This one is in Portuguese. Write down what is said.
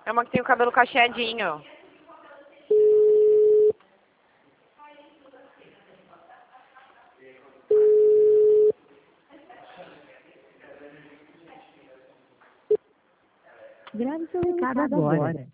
É uma que tem o cabelo cacheadinho. Grave seu recado agora.